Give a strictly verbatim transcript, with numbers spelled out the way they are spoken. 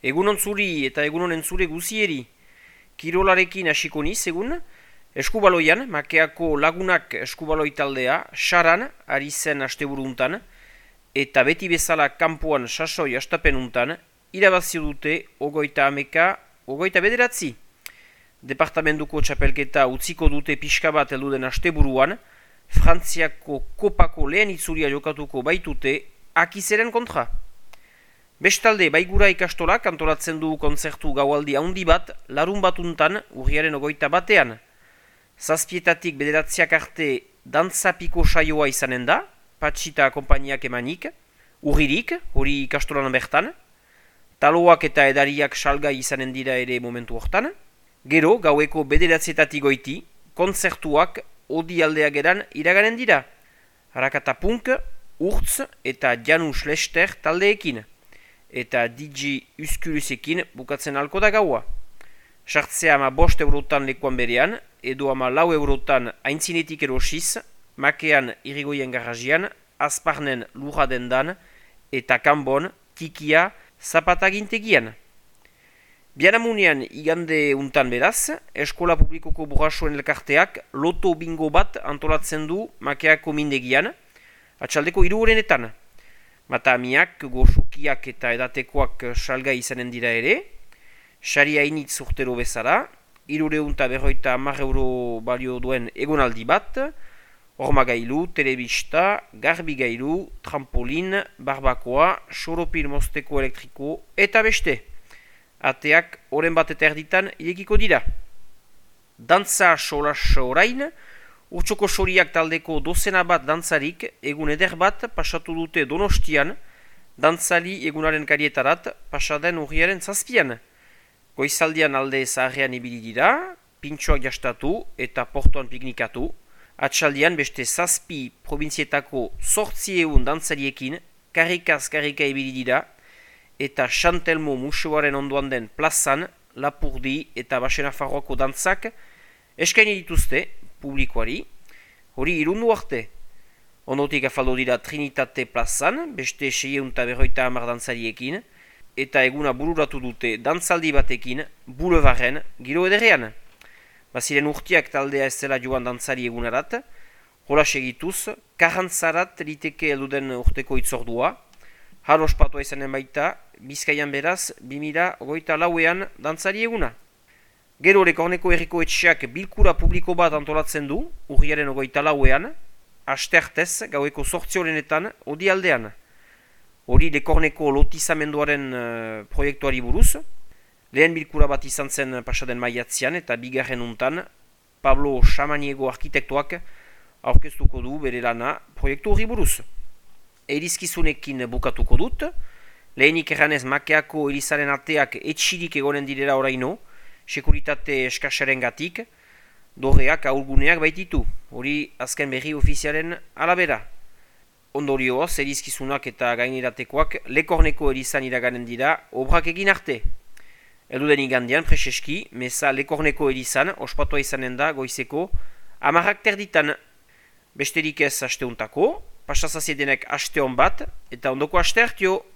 Egunon zuri eta egunon entzule guzieri. Kirolarekin hasiko niz egun, eskubaloian, makeako lagunak eskubaloi taldea, saran, ari zen asteburuntan, eta beti bezala kanpoan sasoi astapenuntan, irabazio dute ogoita ameka, ogoita bederatzi. Departamentuko txapelketa utziko dute pixka bat elduden asteburuan, Frantziako kopako lehen itzulia jokatuko baitute, akizeren kontra. Bestalde, baigura ikastolak antolatzen du kontzertu gaualdi handi bat, larun batuntan, urriaren ogoita batean. Zazpietatik bederatziak arte dantzapiko saioa izanen da, Patxita kompainiak emanik, urririk, hori ikastolan bertan, taloak eta edariak salgai izanen dira ere momentu hortan. Gero, gaueko bederatzietatik goiti, kontzertuak odi aldea geran iraganen dira. Harakata Punk, Urtz eta Janus Lester taldeekin. Eta D J Uskulusekin bukatzen alko da gaua. Sartzea ama bost eurotan lekuan berean, edo ama lau eurotan aintzinetik erosiz, makean irigoien garajian, azparnen lurra dendan, eta kanbon, tikia, zapatagintegian. Bianamunean igande untan beraz, eskola publikoko burrasoen elkarteak loto bingo bat antolatzen du makeako mindegian, atxaldeko hiru horenetan. Matamiak, goxukiak eta edatekoak salgai izanen dira ere, sari hainitz urtero bezala, hirureunta berroita hamar euro balio duen egonaldi bat, hormagailu, telebista, garbigailu, trampolin, barbakoa, soropil mozteko elektriko eta beste. Ateak oren bat eta erditan irekiko dira. Dantza solas orain, urtsoko soriak taldeko dozena bat dantzarik egun eder bat pasatu dute Donostian, dantzali egunaren karietarat pasaden urriaren zazpian. Goizaldian alde zaharrean ibili dira, pintxoak jastatu eta portuan piknikatu, atxaldian beste zazpi probintzietako zortzieun dantzariekin karrikaz karrika ibili dira, eta Chantelmo museoaren ondoan den plazan, Lapurdi eta Basenafarroako dantzak eskaini dituzte publikoari, hori irundu arte. Ondotik afaldo dira Trinitate plazan, beste seieunta berroita hamar dantzariekin, eta eguna bururatu dute dantzaldi batekin, Boulevaren giro ederrean. Baziren urtiak taldea ez zela joan dantzari egunarat, hola segituz, karrantzarat liteke elduden urteko itzordua, hal ospatua izanen baita, Bizkaian beraz, bimila ogoita lauean dantzari eguna. Gero Lekorneko herriko etxeak bilkura publiko bat antolatzen du, urriaren ogoita lauean, asteartez gaueko sortzi horenetan odi aldean. Hori Lekorneko lotizamenduaren uh, proiektuari buruz, lehen bilkura bat izan zen pasaden maiatzian eta bigarren untan, Pablo Samaniego arkitektoak aurkeztuko du bere lana proiektu hori buruz. Erizkizunekin bukatuko dut, lehenik erranez makeako erizaren ateak etxirik egonen direla oraino, sekuritate eskasaren gatik, dorreak aurguneak baititu, hori azken berri ofizialen alabera. Ondorioz, erizkizunak eta gaineratekoak Lekorneko erizan iraganen dira obrak egin arte. Elduden igandian, preseski, meza Lekorneko erizan, ospatua izanen da goizeko, amarrak terditan. Besterik ez asteuntako, pasazaziedenek aste hon bat, eta ondoko aste hartio.